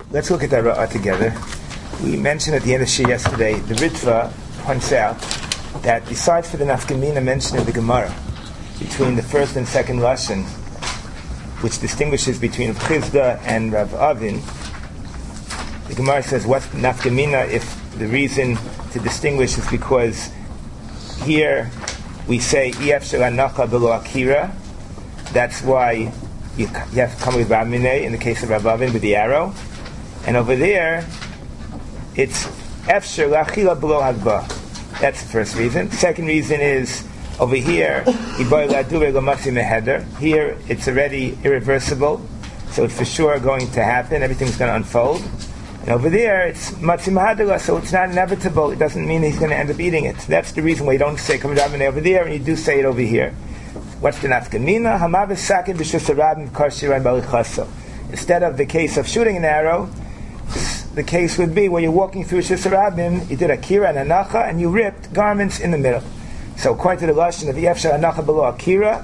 let's look at that Ra'ah together. We mentioned at the end of Shir yesterday, the Ritva points out that besides for the Nafkamina mentioned in the Gemara, between the first and second Lashon, which distinguishes between Chizda and Rav Avin, the Gemara says, what's Nafkamina if the reason to distinguish is because here we say Ef Shel Anacha B'lo Akira. That's why you have to come with Rav Minei in the case of Rav Avin with the arrow, and over there it's Ef Shel Achila B'lo Hagba. That's the first reason. Second reason is over here here it's already irreversible, so it's for sure going to happen. Everything's going to unfold. And over there, it's Matzi Mahadala, so it's not inevitable. It doesn't mean he's going to end up eating it. That's the reason why you don't say Kam Rabbaneh over there, and you do say it over here. What's the nafkamina? Hamav Sakin b'shus harabim karshiran balichaso. Instead of the case of shooting an arrow, the case would be where you're walking through shus harabim, you did a kira and a nacha, and you ripped garments in the middle. So according to the lashon of Yef Shel Anacha B'lo Akira,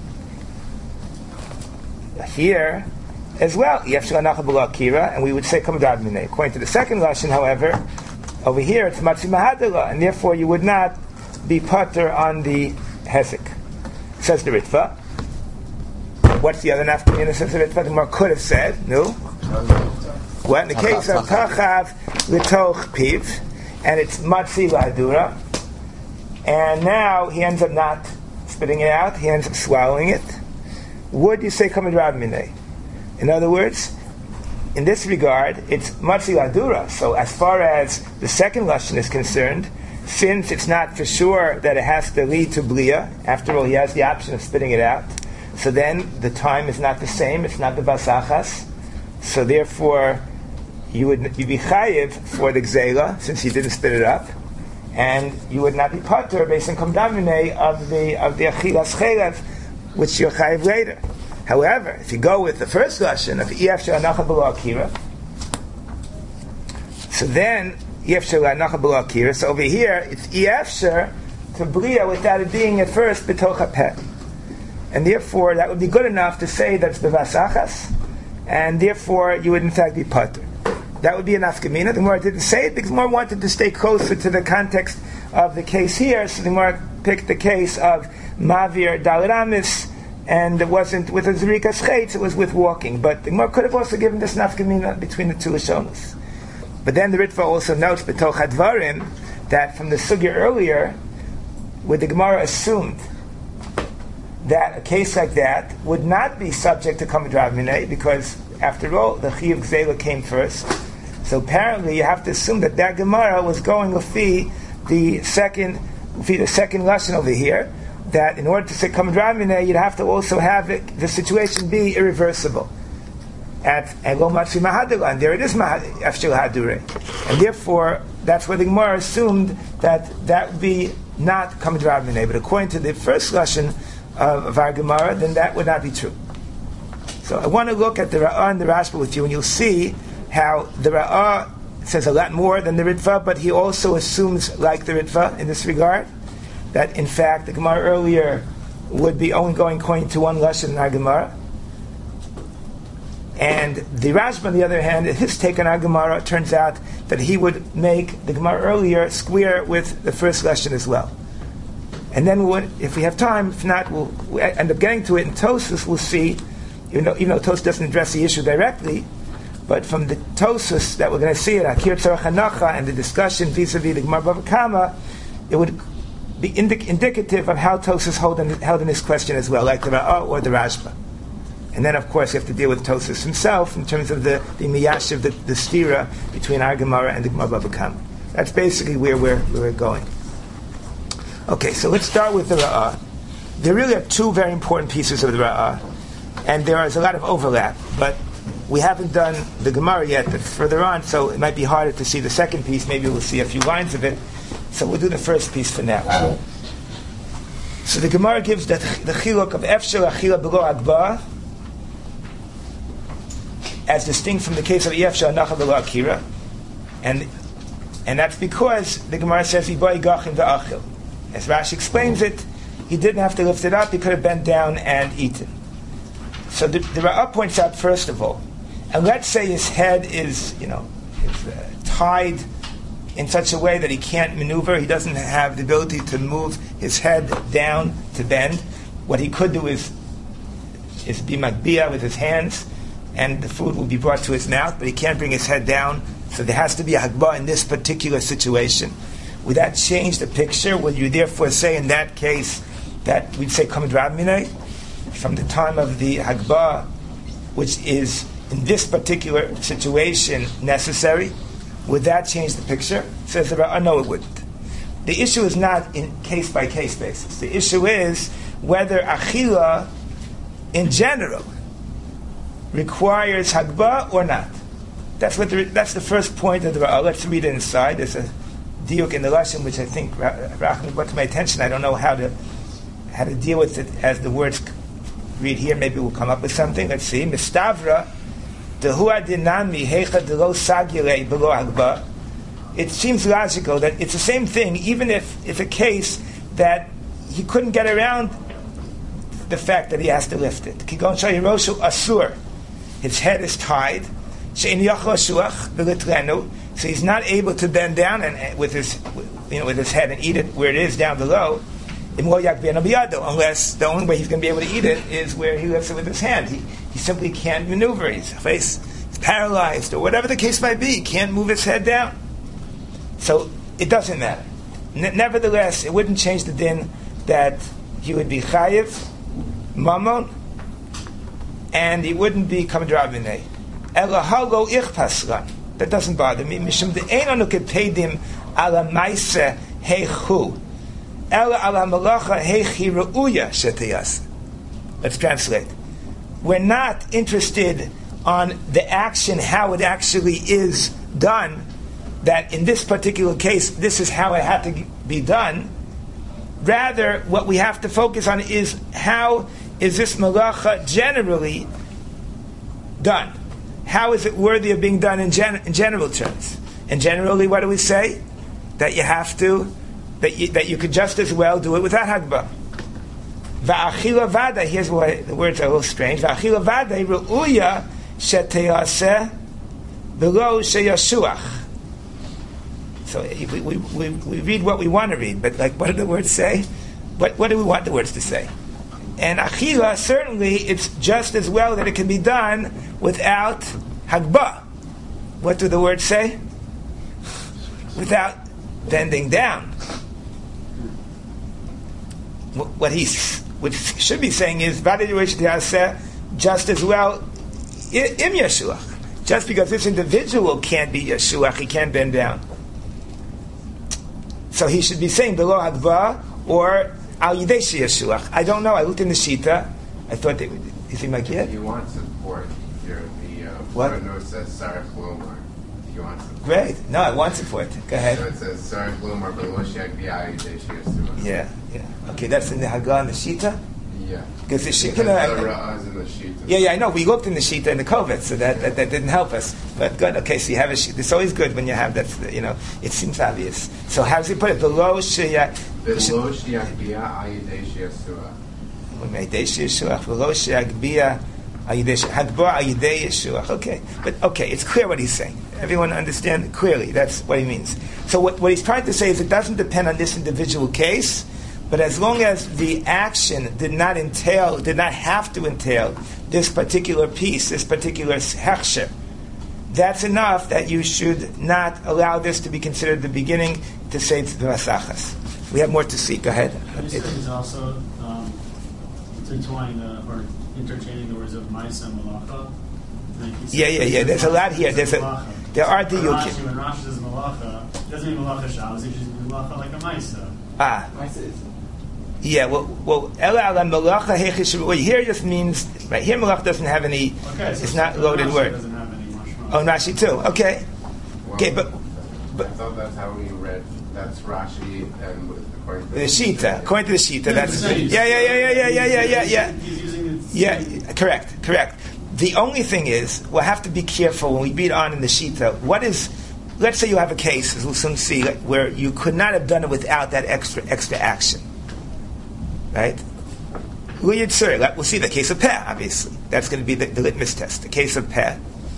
here as well, Yef Shel Anacha B'lo Akira, and we would say Kam Rabbaneh. According to the second lashon, however, over here it's Matzi Mahadala, and therefore you would not be pater on the hezek. Says the Ritva. What's the other nafkamina? Says the Ritva. The Gemara could have said, no. What in the case of Tachav L'toch Piv, and it's Matzi L'Hadura, and now he ends up not spitting it out, he ends up swallowing it. Would you say Kam Rabbaneh? In other words, in this regard, it's Matzi L'Hadura. So as far as the second lashon is concerned, since it's not for sure that it has to lead to Blia, after all, he has the option of spitting it out, so then the time is not the same, it's not the Basachas, so therefore you'd be chayiv for the Gzeila, since he didn't spit it up, and you would not be pater based on Kam Rabbaneh of the Achilas Chelev, which you're chayiv later. However, if you go with the first lashon of Ef Shel Anacha B'lo Akira, so then Ef Shel Anacha B'lo Akira, so over here it's Efsher to Blia without it being at first B'toch HaPeh. And therefore that would be good enough to say that's B'vasachas, and therefore you would in fact be pater. That would be an nafkamina. The Gemara didn't say it because the Gemara wanted to stay closer to the context of the case here, so the Gemara picked the case of Mavir Daliramis, and it wasn't with a Zerikas Chetz, it was with walking. But the Gemara could have also given this nafkamina between the two Lashonos. But then the Ritva also notes B'toch HaDvarim that from the sugya earlier, where the Gemara assumed that a case like that would not be subject to Kam Rabbaneh, because after all, the Chiyuv Gzeila came first. So apparently you have to assume that Gemara was going the second lashon over here, that in order to say Kam Rabbaneh, you'd have to also have the situation be irreversible. At Ego Matzi Mahadala, and there it is Ef Shel Hadure. And therefore, that's where the Gemara assumed that would be not Kam Rabbaneh. But according to the first lashon of our Gemara, then that would not be true. So I want to look at the Ra'ah and the Rashba with you, and you'll see how the Ra'ah says a lot more than the Ritva, but he also assumes, like the Ritva in this regard, that in fact the Gemara earlier would be only going according to one lashon in our Gemara. And the Rashba, on the other hand, his take on our Gemara, turns out that he would make the Gemara earlier square with the first lashon as well. And then if we have time, if not, we'll end up getting to it. In Tosfos, we'll see, even though Tosfos doesn't address the issue directly, but from the Tosfos that we're going to see it, Akir Tzarech Hanacha, and the discussion vis-a-vis the Gemara Bava Kama, it would be indicative of how Tosfos held in this question as well, like the Ra'ah or the Rashba. And then, of course, you have to deal with Tosfos himself in terms of the miyashiv, the stira between our Gemara and the Gemara Bava Kama. That's basically where we're going. Okay, so let's start with the Ra'ah. There really are two very important pieces of the Ra'ah, and there is a lot of overlap, but we haven't done the Gemara yet, but further on, so it might be harder to see the second piece. Maybe we'll see a few lines of it. So we'll do the first piece for now. So the Gemara gives the chiluk of Ef Shel Achila B'lo Hagba, as distinct from the case of Ef Shel Anacha B'lo Akira, and that's because the Gemara says Ibai Gachim V'Achil. As Rashi explains it, he didn't have to lift it up; he could have bent down and eaten. So the Ra'ah points out, first of all, And let's say his head is, tied in such a way that he can't maneuver. He doesn't have the ability to move his head down to bend. What he could do is be magbia with his hands, and the food will be brought to his mouth, but he can't bring his head down. So there has to be a hagbah in this particular situation. Would that change the picture? Would you therefore say in that case that we'd say kamad Rav Minay from the time of the hagbah, which is in this particular situation necessary? Would that change the picture? Says the Ra'ah, no, it wouldn't. The issue is not in case-by-case basis. The issue is whether achila, in general, requires hagbah or not. That's the first point of the Ra'ah. Let's read it inside. There's a diuk in the lesson which I think Rachman brought to my attention. I don't know how to deal with it as the words read here. Maybe we'll come up with something. Let's see. Mistavra. It seems logical that it's the same thing, even if it's a case that he couldn't get around the fact that he has to lift it. His head is tied, so he's not able to bend down and with his head and eat it where it is down below. Unless the only way he's going to be able to eat it is where he lifts it with his hand. He simply can't maneuver. His face is paralyzed, or whatever the case might be. He can't move his head down. So it doesn't matter. Nevertheless, it wouldn't change the din that he would be chayiv, mamon, and he wouldn't be kamad Rav Minay. Elahalo ichpasran. That doesn't bother me. Mishum de'enanu kepedim ala maise heichu. Ela ala malacha heichi reuya shetiyas. Let's translate. We're not interested on the action, how it actually is done, that in this particular case, this is how it had to be done. Rather, what we have to focus on is how is this malacha generally done? How is it worthy of being done in general terms? And generally, what do we say? That you have to, that you could just as well do it without hagbah. Va'achila vada, here's why the words are a little strange. Va'achila vada re'uya sheteyaseh below sheyashuach. So we read what we want to read, but what do the words say? What do we want the words to say? And achila, certainly, it's just as well that it can be done without hagbah. What do the words say? Without bending down. What he should be saying is, just as well, im yeshuach. Just because this individual can't be yeshuach, he can't bend down. So he should be saying below hagbah or al yidei yeshuach. I don't know. I looked in the shita. I thought they would. Is he makir? You want support here. What? Footnote says Sarach Lomar. You want support. Great. No, I want support. Go ahead. So it says Sarach Lomar below Shek B'Al Yidei Yeshuach. Yeah. Okay, that's in the Haggah and the Shita? Yeah. Because the Shita... The Ra'ah's in the Shita. Yeah, I know. We looked in the Shita and the Kovet, so that didn't help us. But good. Okay, so you have a Shita. It's always good when you have that, it seems obvious. So how does he put it? Below Sheyach... Below Sheyach B'Al Yidei Yeshuach. Yidei Yeshuach. Below Sheyach B'Al Yidei Yeshuach. Okay. But, it's clear what he's saying. Everyone understand clearly. That's what he means. So what he's trying to say is it doesn't depend on this individual case, but as long as the action did not have to entail this particular piece, this particular hechsher, that's enough that you should not allow this to be considered the beginning to say to the Masachas. We have more to see. Go ahead. This is also intertwining or interchaining the words of Maisa and Malacha. Yeah. There's a lot here. There are the Rashi, when Rashi says Malacha, it doesn't mean Malacha Shabbos, it just means Malacha like a Maisa. Maisa is... Yeah, well, Ela ala Malacha hechish. Well, here just means, right here Malacha doesn't have any, it's not loaded Rashi word. Doesn't have any mashma. Oh, Rashi too. Okay. Well, Okay, but I thought that's how we read. That's Rashi and according to the Shita. According to the Shita, that's Yeah. He's using it. Yeah, correct. The only thing is, we'll have to be careful when we read on in the Shita. Let's say you have a case, as we'll soon see, where you could not have done it without that extra action. Right? We'll see the case of Peh, obviously. That's going to be the litmus test. The case of Peh.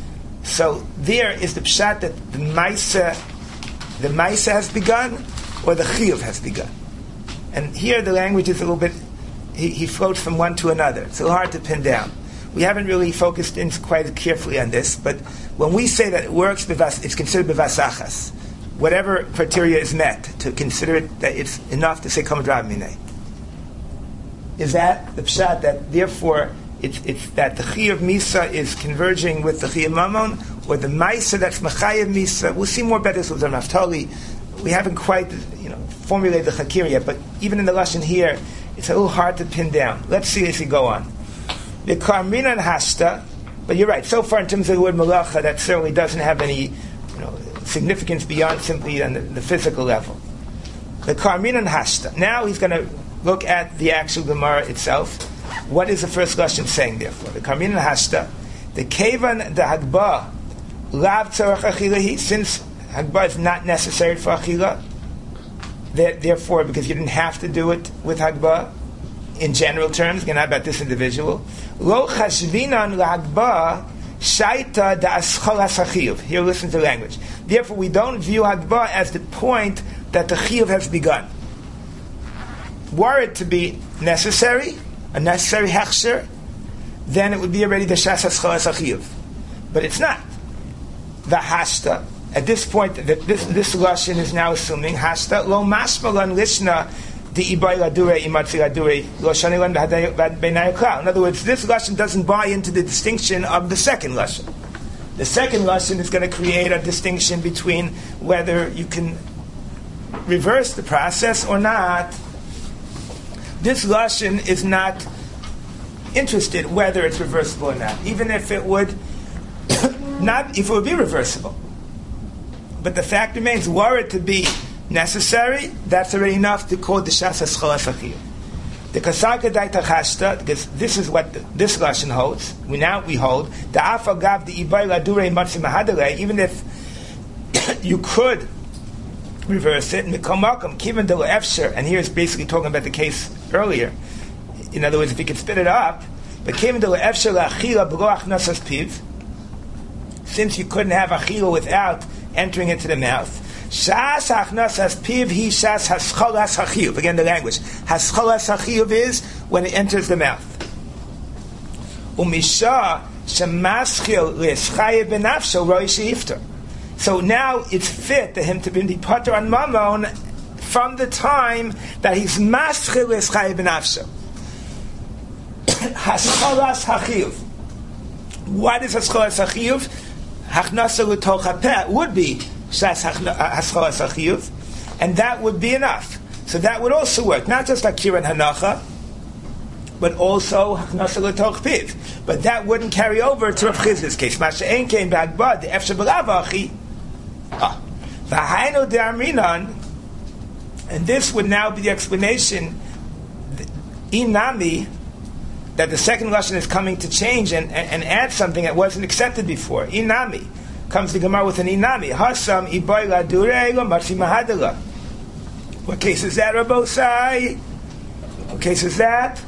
So there is the pshat that the Maisa has begun, or the Chiyuv has begun. And here the language is a little bit, he floats from one to another. It's a little hard to pin down. We haven't really focused in quite carefully on this, but when we say that it works, it's considered bevasachas. Whatever criteria is met, to consider it that it's enough to say Kama Drav Minei. Is that the pshat that therefore it's that the Chiyuv Misa is converging with the Chiyuv Mamon, or the Maisa that's Machayev Misa? We'll see more about this with the Naftali. We haven't quite formulated the Chakir yet, but even in the Lashon here, it's a little hard to pin down. Let's see as we go on. The Karmina and Hashta, but you're right, so far in terms of the word Malacha, that certainly doesn't have any significance beyond simply on the physical level. The Karmina and Hashta. Now he's going to look at the actual Gemara itself. What is the first Lashon saying therefore? The Karmina and Hashta. The Kevan the Hagba Lav Tzarach Achilahi, since Hagba is not necessary for Achila, therefore, because you didn't have to do it with Hagba, in general terms, again, not about this individual. Lo chashvinan lahagba shaita da aschol hasachiyuv. Here, listen to the language. Therefore, we don't view Hagba as the point that the chiyuv has begun. Were it to be necessary, a necessary hechsher, then it would be already the shas aschol hasachiyuv. But it's not. The hashta. At this point, this Lashon is now assuming hashta lo mashmalan lishna. In other words, this Lashon doesn't buy into the distinction of the second Lashon. The second Lashon is going to create a distinction between whether you can reverse the process or not. This Lashon is not interested whether it's reversible or not, even if it would be reversible. But the fact remains, were it to be necessary, that's already enough to call the shas haschol hasachiyuv. The kasarka daita chashta, because this is what this Lashon holds. We hold the afa gav the ibay ladurei matzi mahadalei, even if you could reverse it. Mikom makom kiven de efsher, and here is basically talking about the case earlier. In other words, if you could spit it up, but kiven de efsher laachila b'lo achnasas piv, since you couldn't have achila without entering into the mouth. Shas hachnasas piv hi shas haschol hasachiyuv. Again, the language. Haschol hasachiyuv is when it enters the mouth. Umisha shemaschil l'eschayev benafsho roi sheifter. So now it's fit to him to be potter on mamon from the time that he's maschil l'eschayev benafsho. Haschol hasachiyuv. What is haschol hasachiyuv? Hachnasa l'toch hapeh would be shas haschol hasachiyuv, and that would be enough. So that would also work, not just like Kira and Hanacha, but also hachnasa l'toch piv. But that wouldn't carry over to Rav Chizda's case. Masha ein came back, but the efshe b'lav achi. V'hainu de'amrinan, and this would now be the explanation. Inami, that the second Lashon is coming to change and add something that wasn't accepted before. Inami. Comes the Gemara with an inami. Hasam ibay la durei lo matzi mahadala. What case is that, Rabosai? What case is that?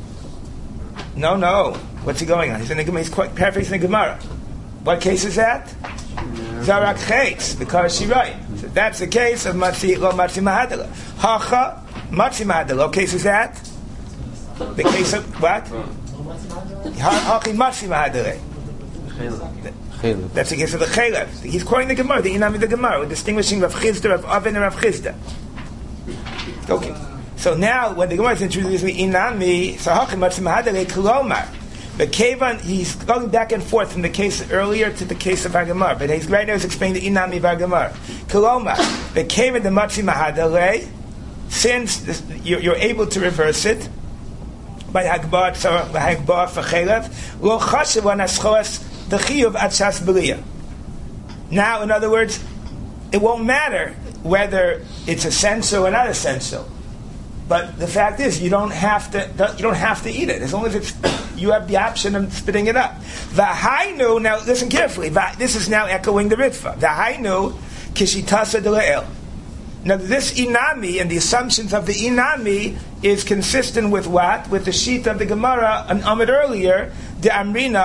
No. What's he going on? He's quite paraphrasing the Gemara. What case is that? Zarak Chaitz, because she right. So that's the case of matzi lo matzi mahadala. Hacha matzi mahadala. What case is that? The case of what? Hachi matzi mahadala. That's the case of the Chaylev. He's quoting the Gemara, the Inami the Gemara, distinguishing Rav Chizda, Rav Avin, and Rav Chizda. Okay. So now, when the Gemara is introducing Inami, Sahachi Matzi Mahadale Kolomar. But Kevan, he's going back and forth from the case earlier to the case of Agamar. But he's right now he's explaining the Inami of Agamar. Kolomar. But Kevan the Matzi Mahadale, since you're able to reverse it, by Hagbar for Chaylev, Lo Chashav on Aschoas the chiyuv at shas b'liya. Now, in other words, it won't matter whether it's essential or not essential. But the fact is, you don't have to eat it as long as you have the option of spitting it up. V'hainu, now listen carefully. This is now echoing the Ritva. V'hainu kishitasa dela'el. Now, this inami and the assumptions of the inami is consistent with what? With the sheet of the Gemara, an Amid earlier, the Amrinan,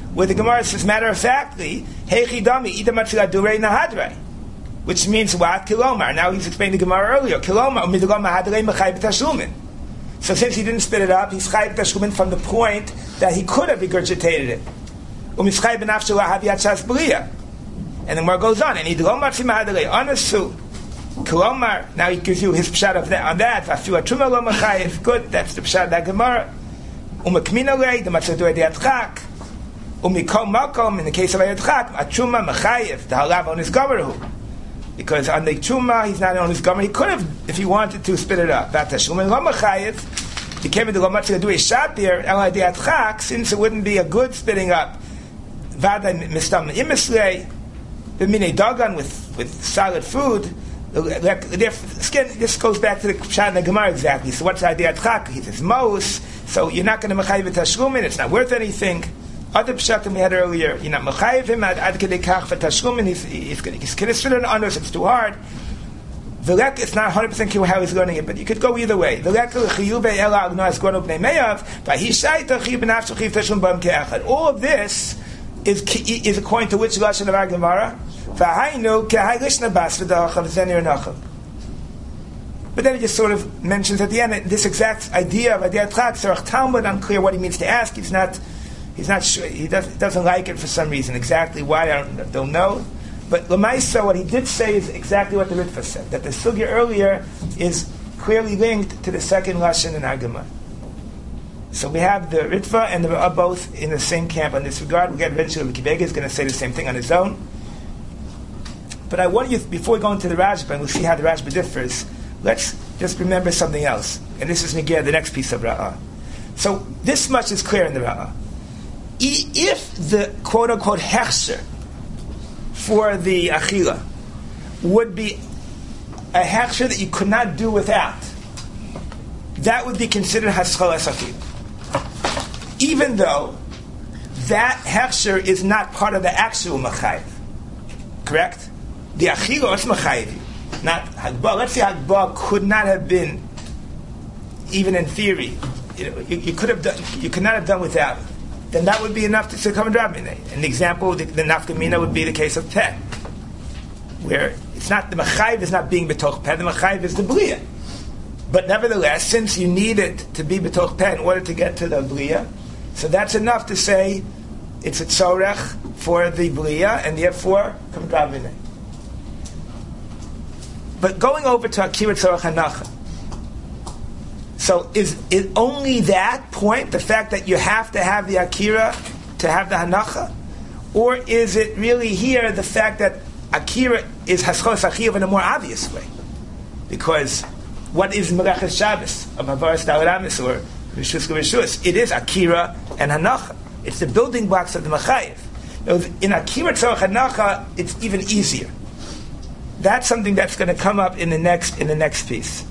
where the Gemara says matter of factly, Heichi Dami Ida Matzila Durei Nahadrei, which means what? Kilomar. Now he's explained the Gemara earlier. Kilomar Umidagom Mahadrei Mechai B'Tashlumin. So since he didn't spit it up, he's Chai B'Tashlumin from the point that he could have regurgitated it. Umischai B'Nafshu Lahavi Atzas B'Liya. And the Gemara goes on, and Idagom Matzil Mahadrei Anasu. Kilomar. Now he gives you his pshat of that on that. Vafiu Atruma Lo Mechayev. Good. That's the pshat of that Gemara. Umakmina Lei the Matzil Durei De'atchak. Umikom Makom, in the case of Ayadchak, Achuma Mechayev, the Halav on his Gomerhu. Because on the Chuma, he's not on his Gomer. He could have, if he wanted to, spit it up. Vatashum and Lo Mechayev, he came into Lo Matzil to do a shot there, Elai De'atchak, since it wouldn't be a good spitting up. Vada Mistam Imislei, B'minei Dagan, with solid food. This goes back to the Pshat in the Gemara exactly. So what's Ayadei Atchak? He says Mos. So you're not going to Mechayev Tashlumin, it's not worth anything. Other pshatim we had earlier, you're not mechayev him ad kedei kach v'tashlumin. He's considered an honor, so it's too hard. V'lek, it's not 100% clear how he's learning it, but you could go either way. V'lek l'chiyuv ela agno asgonu b'nei meyav v'hishaita chiv b'nafshu chiv tashlum b'am ke'achad. All of this is according to which lashon of our Gemara? V'hainu kehai lishna bas v'da'achav v'zenir nachav. But then he just sort of mentions at the end this exact idea of Adiyat Chak. Sarach Talmud, unclear what he means to ask. He's not sure. He doesn't like it for some reason. Exactly why, I don't know. But Lamaisa, what he did say is exactly what the Ritva said. That the sugya earlier is clearly linked to the second lashon in Gemara. So we have the Ritva and the Ra'ah both in the same camp on this regard. We get eventually Kibega is going to say the same thing on his own. But I want you, before we go into the Rashba, and we'll see how the Rashba differs, let's just remember something else. And this is Nigir, the next piece of Ra'ah. So this much is clear in the Ra'ah. If the quote-unquote hechsher for the achila would be a hechsher that you could not do without, that would be considered haschalas achila. Even though that hechsher is not part of the actual machayev. Correct? The achila is machayev. Not hagbah. Let's say hagbah could not have been, even in theory, you could not have done without it. Then that would be enough to come and drop in. An example, the nafkamina would be the case of peh, where it's not the machayev is not being betoch peh, the machayev is the blia. But nevertheless, since you need it to be betoch peh in order to get to the blia, so that's enough to say it's a tzorech for the blia, and therefore come drop in. But going over to akira tzorech hanacha. So is it only that point, the fact that you have to have the akira to have the hanacha? Or is it really here the fact that akira is haschos achiv in a more obvious way? Because what is Melaches Shabbos of Havaras Da'alamis or Rishus Rishus? It is akira and hanacha. It's the building blocks of the machayev. In akira tzorech hanacha, it's even easier. That's something that's going to come up in the next piece.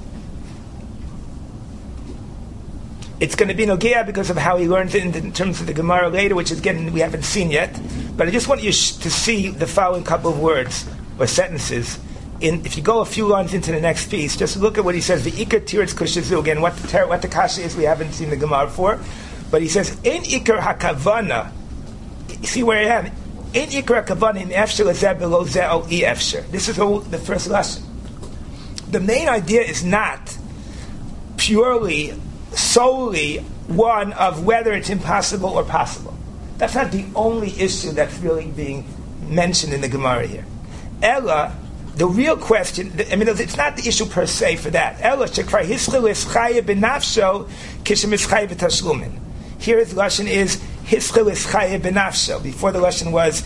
It's going to be Nogea because of how he learns it in terms of the Gemara later, which is again we haven't seen yet. But I just want you to see the following couple of words or sentences. If you go a few lines into the next piece, just look at what he says. The Iker Tiritz Kushazu again. What the kasha is, we haven't seen the Gemara for, but he says in Iker Hakavana. See where I am. In Iker Hakavana in Efsher Lezeh below Zeh o I Efsher. This is the first lesson. The main idea is not purely, solely one of whether it's impossible or possible. That's not the only issue that's really being mentioned in the Gemara here. Ella, the real question, it's not the issue per se for that. Ella, shekvar hischel eschaya benafsho kishem eschaya b'tashlumin. Here his lesson is hischel eschaya benafsho. Before the lesson was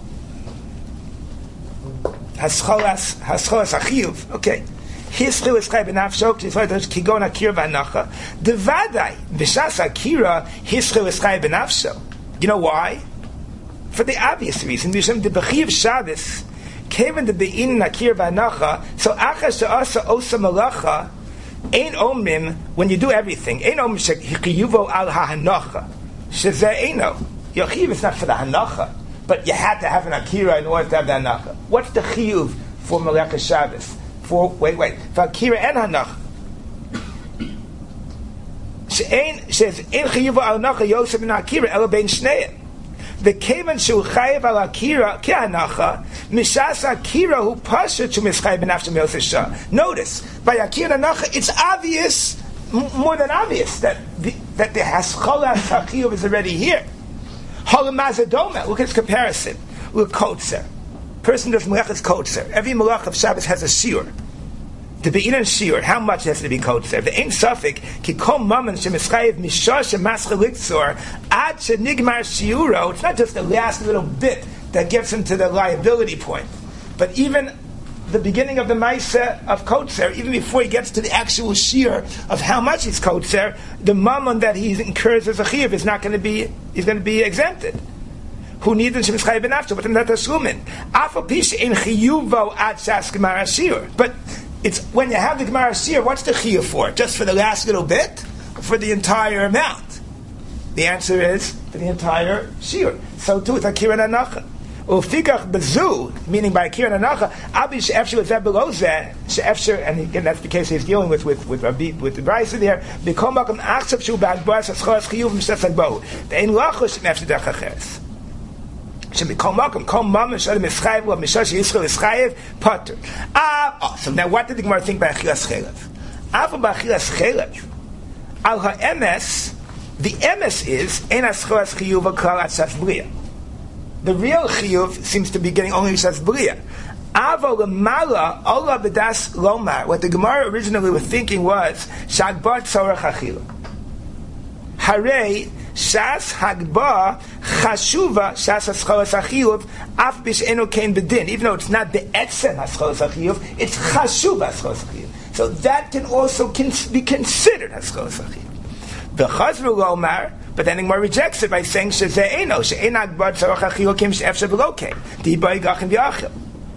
hascholas achiyuv. Okay. Hischil is chai benafsho, kigon akira v'anacha. Devadai b'shas akira hischil is chai benafsho. You know why? For the obvious reason. B'shem de b'chiv Shabbos came in the be'in akira v'anacha. So achas she'asa osa malacha ein omrim when you do everything. Ein omrim shechiyuvo al ha'hanacha. Shezeh eino. Your chiyuv is not for the hanacha, but you had to have an akira in order to have the hanacha. What's the chiyuv for Melech Shabbos? Wait. Vakira and hanach. Says in chiyuva al nacha Yosef and akira ela bein shnei. The kevan shu chayev al akira kehanacha mishas akira hu pasha to mischayev benafshem yosesha. Notice by akira hanacha, it's obvious, more than obvious, that the haschala hakiyuv is already here. Halamazadoma. Look at its comparison with kotzer. Person does melachas kotzer. Every melach of Shabbos has a shiur. To be in a shiur, how much has to be kotzer? The ain suffix ki kol maman shemischayev mishah shemascha liktzor ad shenigmar shiuro. It's not just the last little bit that gets him to the liability point, but even the beginning of the ma'aseh of kotzer, even before he gets to the actual shiur of how much he's kotzer, the mammon that he incurs as a chiyuv is not going to be. He's going to be exempted. Who needs him shemischayev benafsho, but not tashlumin. Afal pisha in chiyuvo ad shas gemara shiur, but it's when you have the Gemara Shir, what's the chiyuv for? Just for the last little bit? Or for the entire amount? The answer is for the entire Shir. So too with Akira Nanacha. Ufikach bezu, meaning by Akira Nanacha, Abi she'efsher zeh below zeh, she'efsher, and again that's the case he's dealing with the Brisa there, B'kol makom achsav shu ba'agboas ascholas chiyuv m'shef agbo. Ve'en lachos she'efsher derech acheres. So now what did the Gemara think by Achilas Chelev? Al ha'emes, the emes is ein ascholas chiyuv klal at shas bria. The real chiyuv seems to be getting only shas bria. Avo lemala ola b'das lomar. What the Gemara originally was thinking was shagbar tzorach achila. Harei Shas Hagba Chashuva Shas Hascholas Achiyuv Af Bish'enu Kein Bedin. Even though it's not the Etzem Hascholas Achiyuv, it's Chashuva Hascholas Achiyuv. So that can also be considered Hascholas Achiyuv. The Chazru Lomar, but then Gemara rejects it by saying Sheze'eno She'en Hagba Tzorach Achiyuv Kim She'efshe Below Kein Di'bai Gachin V'Achil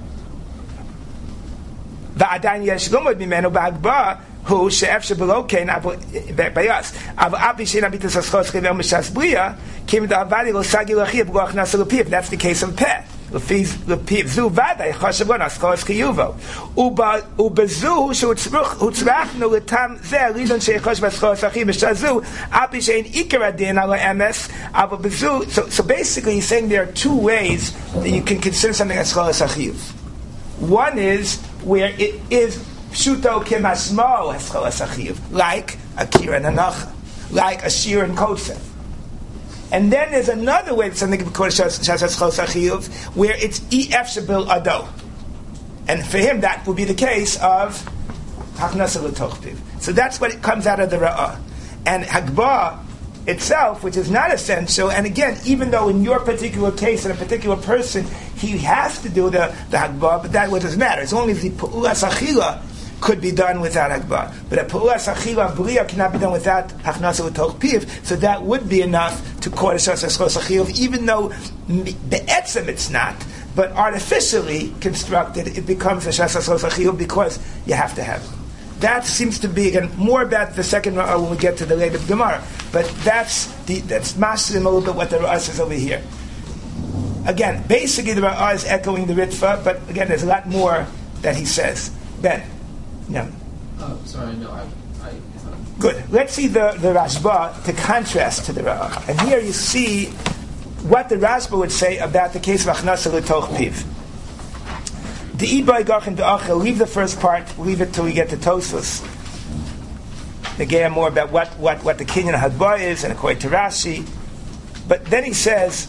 Va'adan Yesh Lomod Mimenu B'Hagba who she'efshe below kein bayas av abi she'en abitas haschos chivel mishas bria kim da avadi lo sagi lachiyah b'lo achnasa l'piv. That's the case of peh. L'piv zu vaday chashav lo naschos chiyuvo ubezu hutzrachnu l'tam zeh lidon she'echosh b'aschos achiyah mishas zu abi she'en ikar adin ala emes av bezu. So basically he's saying there are two ways that you can consider something as schos achiyuv. One is where it is Pshuto kemasmo hascholas achiyuv, like Akira and Hanacha, like a Shir and Kotzer. And then there's another way that something can be called shas hascholas achiyuv, where it's efshe bil ado, and for him that would be the case of Hachnasa l'tochpiv. So that's what it comes out of the Ra'ah. And Hagba itself, which is not essential, and again, even though in your particular case, in a particular person, he has to do the Hagba, but that doesn't matter. As long as the Pu'ulas Achila could be done without Hagba. But a Pu'ulas Achila Bria cannot be done without Hachnasa L'Toch Piv, so that would be enough to call it Shas Haschos Achiyuv, even though Be'etzem it's not, but artificially constructed, it becomes a Shas Haschos Achiyuv because you have to have it. That seems to be, again, more about the second Ra'ah when we get to the later Gemara. But that's mastering a little bit what the Ra'ah says over here. Again, basically the Ra'ah is echoing the Ritva, but again, there's a lot more that he says. Ben? Yeah. Sorry, no, I Good. Let's see the Rashba to contrast to the Ra'ah. And here you see what the Rashba would say about the case of Achnasa L'Toch Piv. The Ibai Gachin D'Achel, leave the first part, leave it till we get to Tosfos. Again, more about what the Kinyan Hadba is, and according to Rashi. But then he says,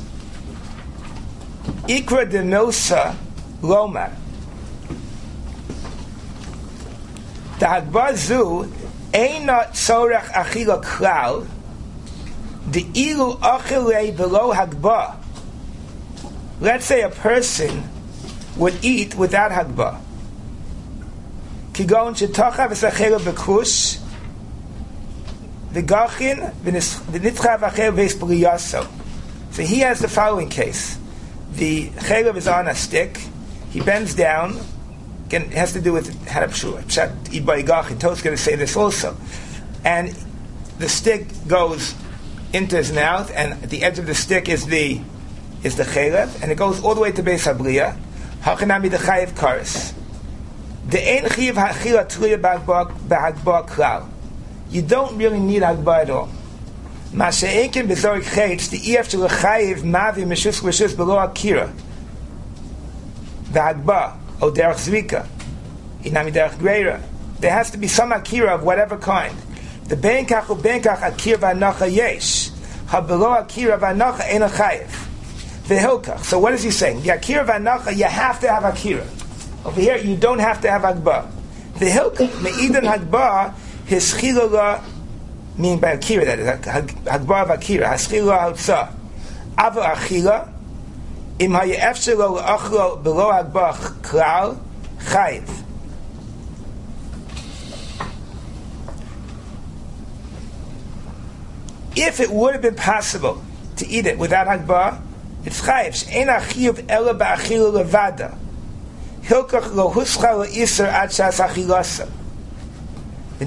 Ikra de Milsa Lomar. The Hadba Zu, Eina Tzorach Achila Klal, the Ilu Achile below Hadba. Let's say a person would eat without Hagba. Kigon shetocha v'sachela b'kush v'gachin v'nitcha v'achel v'espriyaso. So he has the following case. The chelav is on a stick. He bends down. Again, it has to do with harapshua. Pshat ibai gachin. To's going to say this also. And the stick goes into his mouth, and at the edge of the stick is the chelav, and it goes all the way to Beis Habriya. Hachanami the chayiv kares. The ein chiv hachila tluya b'hagba klal. You don't really need hagba at all. Masha'ekin bezorik chetz, the EF to lechayiv mavi meshus reshus below akira. The hagba, or derech zvika, inami derech greira. There has to be some akira of whatever kind. The benkach u benkach akira v'anacha yesh. Ha below akira v'anacha ein chayiv. The hilkach. So what is he saying? The akira v'anacha, you have to have akira. Over here, you don't have to have hagba. The hilkach me'idan hagba his chilula. Meaning by akira, that is hagbar of akira, haschila hautzah, ava achila, im hayefshe lo achlo below hagbar klal chayiv. If it would have been possible to eat it without hagbar, it's chayiv. She'en achiyuv ela ba'achila levada. Hilkach lo huscha lo iser ad shas achilasa. The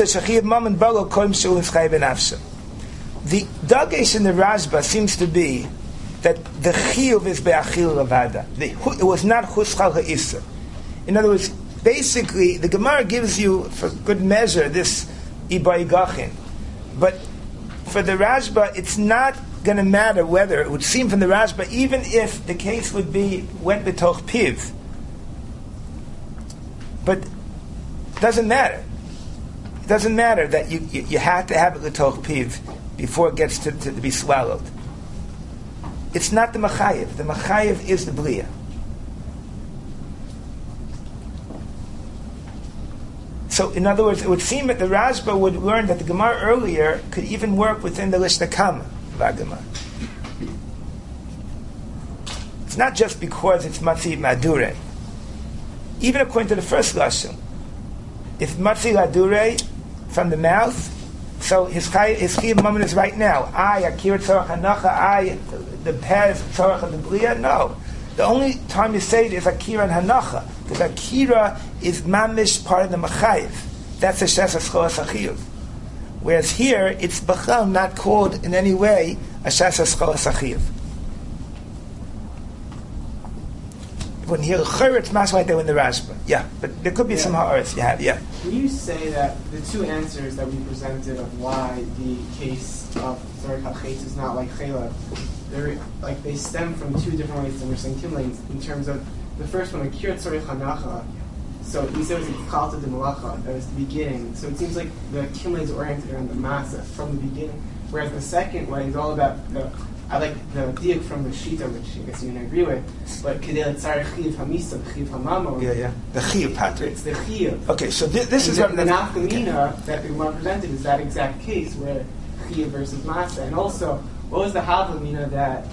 dagesh in the Rashba seems to be that the chiyuv is be'achil levada. It was not chuschal ha'isa. In other words, basically, the Gemara gives you, for good measure, this ibai gachin. But for the Rashba, it's not going to matter whether, it would seem from the Rashba, even if the case would be went b'toch piv. But it doesn't matter. It doesn't matter that you have to have it l'toch piv before it gets to be swallowed. It's not the machayev. The machayev is the blia. So, in other words, it would seem that the Rashba would learn that the Gemara earlier could even work within the Lishnakama Vagama. It's not just because it's matzi madure. Even according to the first lashon, if matzi madure from the mouth, so his chiyuv moment is right now. Akira tzorach hanacha. The pair is tzorach of the blia. No, the only time you say it is akira and hanacha, because akira is mamish part of the machayev. That's a shas escholas achiyuv. Whereas here it's b'chal not called in any way a shas escholas achiyuv. When here it's mas right there in the Rashba. Yeah, but there could be some ha'aretz you have. Yeah. Can you say that the two answers that we presented of why the case of Zorik HaChetz is not like Chela, they stem from two different ways to understand Kimlein in terms of the first one, Akira Tzorich Hanacha. So we said it was Chalta de Malacha, that was the beginning. So it seems like the Kimlein is oriented around the Masa from the beginning, whereas the second way is all about I like the diak from the Shita, which I guess you can agree with, but Kedei Tzarech Chiv Hamisa, Chiv Hamamo. Yeah. The Chiv pattern. It's the Chiv. Okay, so this is what the Nafkamina that the Gemara presented is that exact case where Chiv versus Masa, and also what was the Havamina that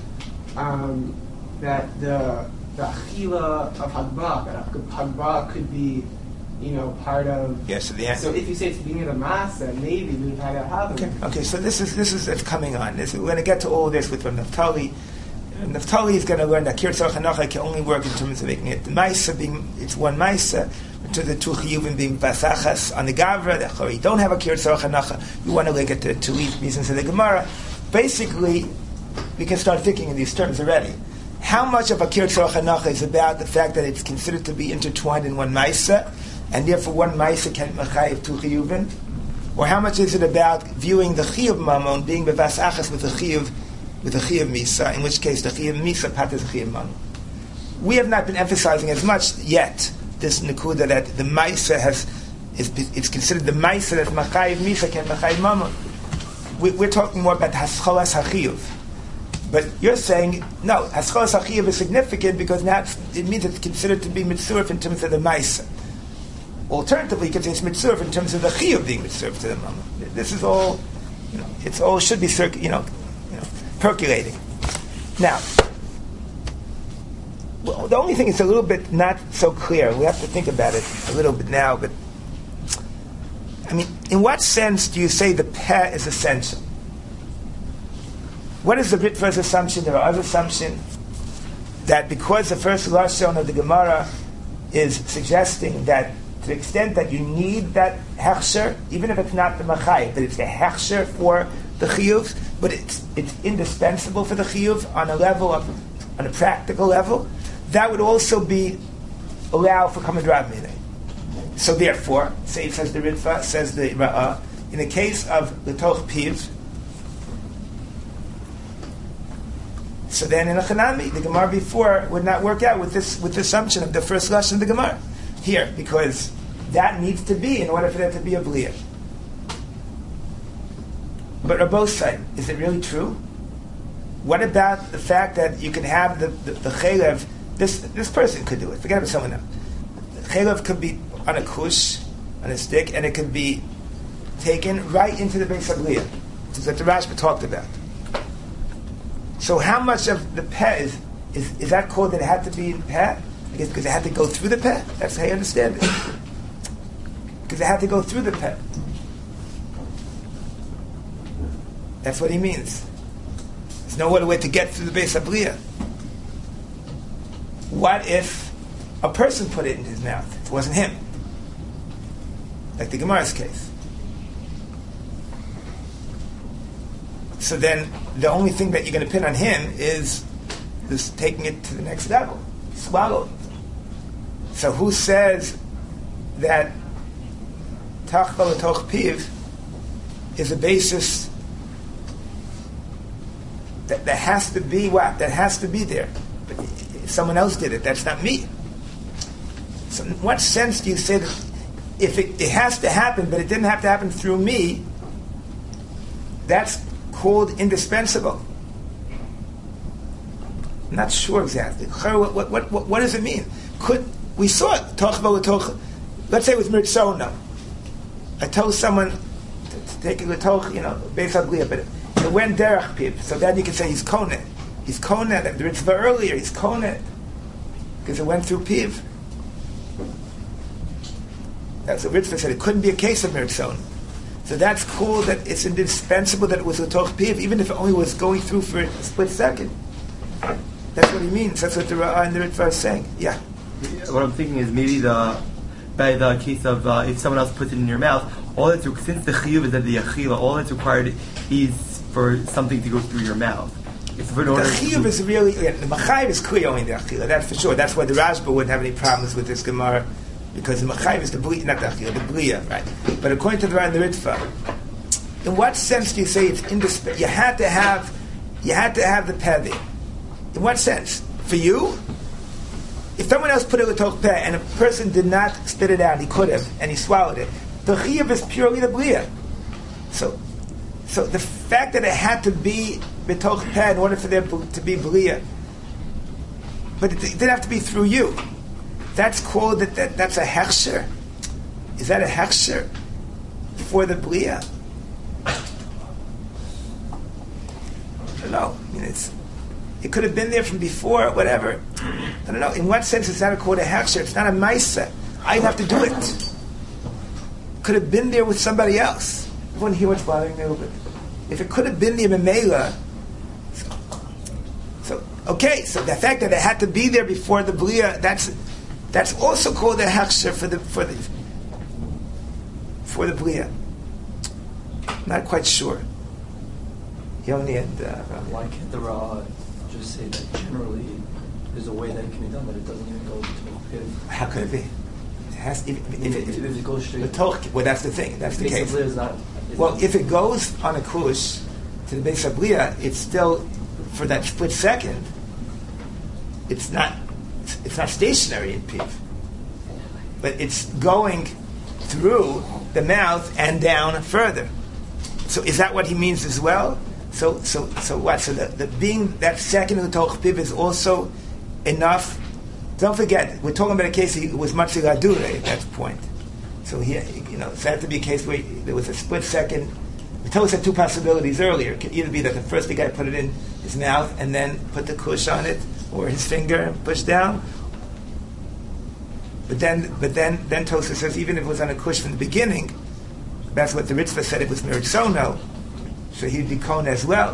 the Achila of Hagba, that Hagba could be, part of. Yes. Yeah, so if you say it's the beginning of the Masa, maybe we've had a Havamina. Okay. So this is it's coming on. We're going to get to all this with Naphtali. Naphtali is going to learn that Akira Tzorach Hanacha can only work in terms of making it the Maisa being it's one Maisa, to the two Chiyuvim being Basachas on the Gavra. That you don't have Akira Tzorach Hanacha. You want to link it to leave reasons of the Gemara. Basically, we can start thinking in these terms already. How much of Akira Tzorach Hanacha is about the fact that it's considered to be intertwined in one Maisa, and therefore one Maisa can mechayev two Chiyuvim? Or how much is it about viewing the Chiyuv Mamon being Bevasachas with the Chiyuv Misa, in which case the Chiyuv Misa pat is the Chiyuv Mamon? We have not been emphasizing as much yet this Nekuda that the Maisa it's considered the Maisa that mechayev Misa can mechayev Mamon. We're talking more about Hascholas HaChiyuv. But you're saying, no, Hascholas HaChiyuv is significant because now it means it's considered to be mitzurf in terms of the Maisa. Alternatively, you can say it's mitzurf in terms of the Chiyuv being mitzurf to the Mamon. This is all, it's all should be percolating. Now, well, the only thing is a little bit not so clear. We have to think about it a little bit now, but in what sense do you say the peh is essential? What is the Ritva's assumption? There are other assumptions that because the first lashon of the Gemara is suggesting that to the extent that you need that hechsher, even if it's not the machayev, but it's the hechsher for the chiyuv, but it's indispensable for the chiyuv on a practical level, that would also be allowed for Kamad Rav Minei. So therefore, says the Ritva, says the Ra'ah, in the case of the Toch Piv, So then in a Chanami, the Gemara before would not work out with this assumption of the first lashon of the Gemara here, because that needs to be in order for there to be a Bliya. But Rabbo's side, is it really true? What about the fact that you can have the chelev? This person could do it. Forget about someone else. The chelev could be on a kush, on a stick, and it could be taken right into the base of Bliya. This is what the Rashba talked about. So how much of the peh is that called that it had to be in peh? I guess because it had to go through the peh. That's how you understand it. Because it had to go through the peh. That's what he means. There's no other way to get through the base of Bliya. What if a person put it in his mouth? It wasn't him. Like the Gemara's case. So then the only thing that you're going to pin on him is this taking it to the next level. Swallow. So who says that tachva l'toch piv is a basis that has to be what? That has to be there. But if someone else did it, that's not me. So in what sense do you say that if it has to happen, but it didn't have to happen through me, that's called indispensable? I'm not sure exactly. What does it mean? We saw it. Let's say it was Mirtzona. I told someone to take a letoch, Beis Habliya, but it went derech piv. So then you can say he's konet. He's konet. The Ritzvah earlier, he's konet because it went through piv. That's what Ritzvah said. It couldn't be a case of Mirtzona. So that's cool that it's indispensable that it was letoch piv, even if it only was going through for a split second. That's what he means. That's what the Ra'ah and the Ritzvah is saying. Yeah. What I'm thinking is maybe by the case of if someone else puts it in your mouth, since the chiyuv is at the achila, all that's required is for something to go through your mouth. It's for the chiyuv is really, the machayiv is clear only the achila, that's for sure. That's why the Rashba wouldn't have any problems with this Gemara, because the machayiv is the bliya, not the achila, the bliya, right? But according to the Ra'ah and the Ritzvah, in what sense do you say it's indispensable? You had to have the peh. In what sense? For you? If someone else put it letoch peh and a person did not spit it out, he could have, and he swallowed it, the chiyuv is purely the bliya. So the fact that it had to be betoch peh in order for there to be bliya, but it didn't have to be through you. That's called that's a hechsher. Is that a hechsher for the bliya? I don't know. I mean, it could have been there from before, whatever. I don't know. In what sense is that called a hechsher? It's not a maisa. I have to do it. Could have been there with somebody else. Everyone hear what's bothering me a little bit? If it could have been there memela, so the fact that it had to be there before the bliya, that's also called a hechsher for the bliya. Not quite sure. Yoni and why can't the Ra'ah just say that generally there's a way that it can be done, that it doesn't even go to a pit? How could it be? It has if it goes straight. Well, that's the thing. That's the case. If it goes on a kush to the Beis Habliya, it's still for that split second. It's not stationary in piv, but it's going through the mouth and down further. So is that what he means as well? So what? So the being that second letoch piv is also enough. Don't forget, we're talking about a case it was matzi ladure at that point. So here, it had to be a case where there was a split second. We told us had two possibilities earlier. It could either be that the first the guy put it in his mouth and then put the kush on it, or his finger and push down. But then Tosa says even if it was on a kush from the beginning, that's what the Ritzvah said, it was Meritzono, so he'd be Kona as well.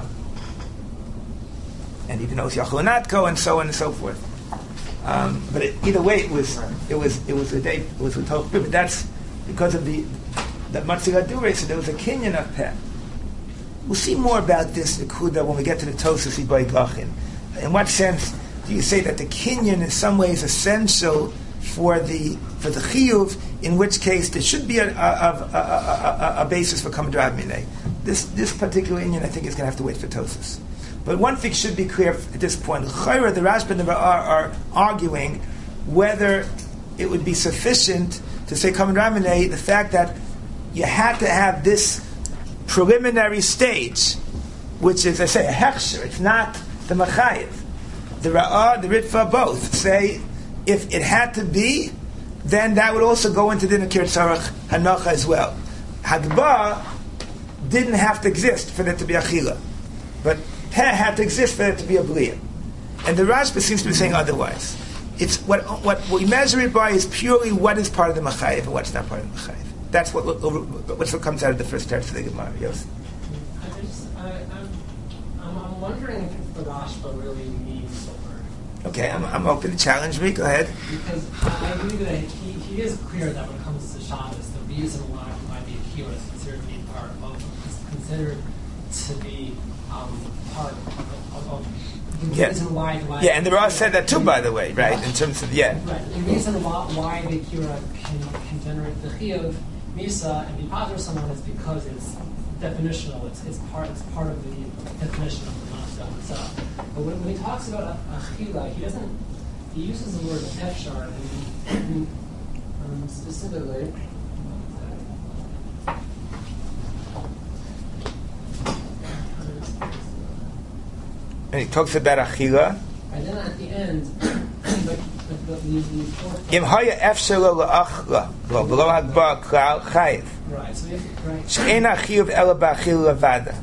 And even though it's Yachonatko and so on and so forth. But either way, it was a day, it was a Toch. But that's because of the Matzi Ladure, so there was a kinyan of peh. We'll see more about this Nekuda when we get to the Tosas Ibai Gachin. In what sense do you say that the kinyan in some ways essential for the chiyuv? In which case there should be a basis for Kama Drav Minei. This particular inyan I think is going to have to wait for Tosas. But one thing should be clear at this point. L'chayra, the Rashba and the Ra'ah are arguing whether it would be sufficient to say Kamen Ramineh, the fact that you had to have this preliminary stage, which is, I say, a hechsher. It's not the machayev. The Ra'ah, the Ritva, both say if it had to be, then that would also go into the Nakir Tzarech Hanacha as well. Hagbah didn't have to exist for there to be achila, but Peh had to exist for there to be a Bria. And the Rashba seems to be saying otherwise. It's what we measure it by is purely what is part of the machayev and what's not part of the machayev. That's what comes out of the first text of the Gemara. Yes. I'm wondering if the Rashba really means the word. Okay, I'm open to challenge me. Go ahead. Because I agree that he is clear that when it comes to Shabbos, the reason why the Akira is considered to be part of, is considered to be part of the reason why. Yeah, and the Rashba said that too, by the way, right? In terms of Right. The reason why the Akira can generate the Chiyuv, Misa, and be positive someone is because it's definitional. It's part of the definition of the Master itself. But when he talks about Achila, he uses the word Efshar, and specifically. And he talks about Achila. And then at the end, Im haya efshar lo la'achla, lo below hagba klal chayiv. Right. So She'en achiyuv ela ba'achila levada.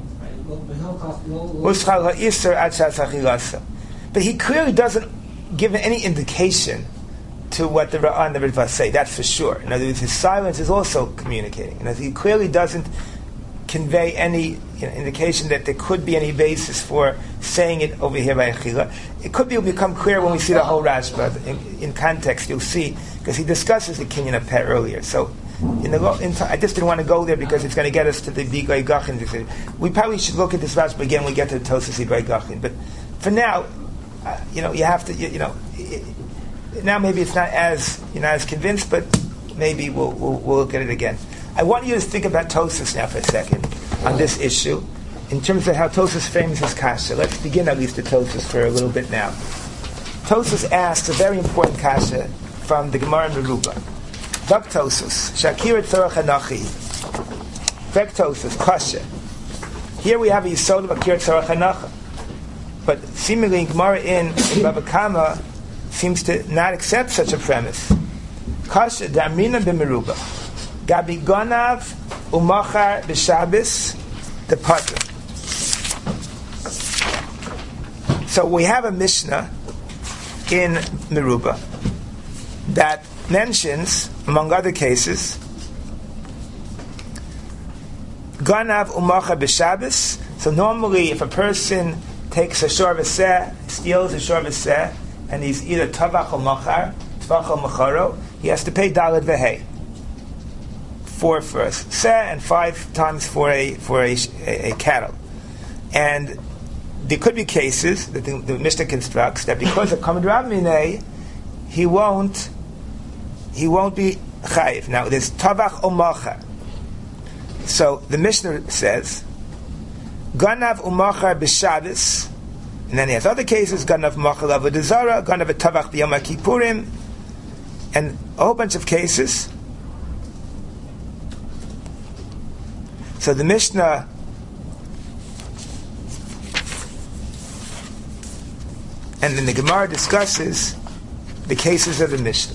Uschal ha'isar ad shas achilasa. But he clearly doesn't give any indication to what the Ra'ah and the Ritva say. That's for sure. In other words, his silence is also communicating. And he clearly doesn't convey any indication that there could be any basis for saying it over here by Achila. It could become clear when we see the whole Rashba. In context, you'll see, because he discusses the Kinyan of Peh earlier. So, I just didn't want to go there because it's going to get us to the Bigay Gachin. We probably should look at this Rashba again when we get to the Tosas Bigay Gachin. But for now, you have to, now maybe it's not as, you're not as convinced, but maybe we'll look at it again. I want you to think about Tosas now for a second on this issue, in terms of how Tosas frames his kasha. Let's begin at least at Tosas for a little bit now. Tosas asks a very important kasha from the Gemara in Meruba. Dak Tosas, Shakir Tzorach Hanachi. Vek Tosas, kasha. Here we have a Yisod of Akir Tzorach Hanacha. But seemingly Gemara in Bava Kama seems to not accept such a premise. Kasha Da'amina b'Meruba. Gabi Gonav Umachar b'Shabbos the Patra. So we have a Mishnah in Meruba that mentions, among other cases, Gonav Umachar b'Shabbos. So normally, if a person takes a shor v'seh, steals a shor v'seh, and he's either tavach or machar, tvach or macharo, he has to pay daled v'hei. 4 for a seh and 5 times for a cattle. And there could be cases that the Mishnah constructs that because of Kamen Ramineh, he won't be chayiv. Now there's tavach or machar. So the Mishnah says Ganav umachar b'Shabbos, and then he has other cases, Ganav machar avodah zara, Ganav tavach b'Yom Kippurim, and a whole bunch of cases. So the Mishnah and then the Gemara discusses the cases of the Mishnah.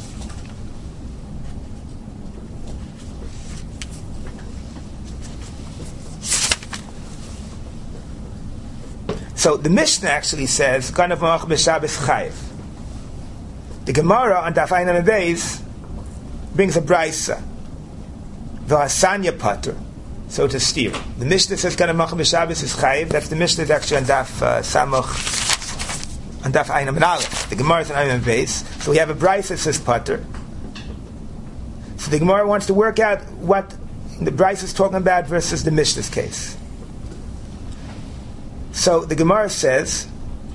So the Mishnah actually says, Ganav machar b'Shabbos chayiv. The Gemara on Daf Ayin Amud Beis brings a brisa, v'hasanya patur. So to steer. The Mishnah says Ganav machar b'Shabbos is chayiv. That's the Mishnah that's actually on Daf Samach, on Daf Ayin Amud Aleph. The Gemara is on Ayin Amud Beis. So we have a brisa that says patur. So the Gemara wants to work out what the brisa is talking about versus the Mishnah's case. So the Gemara says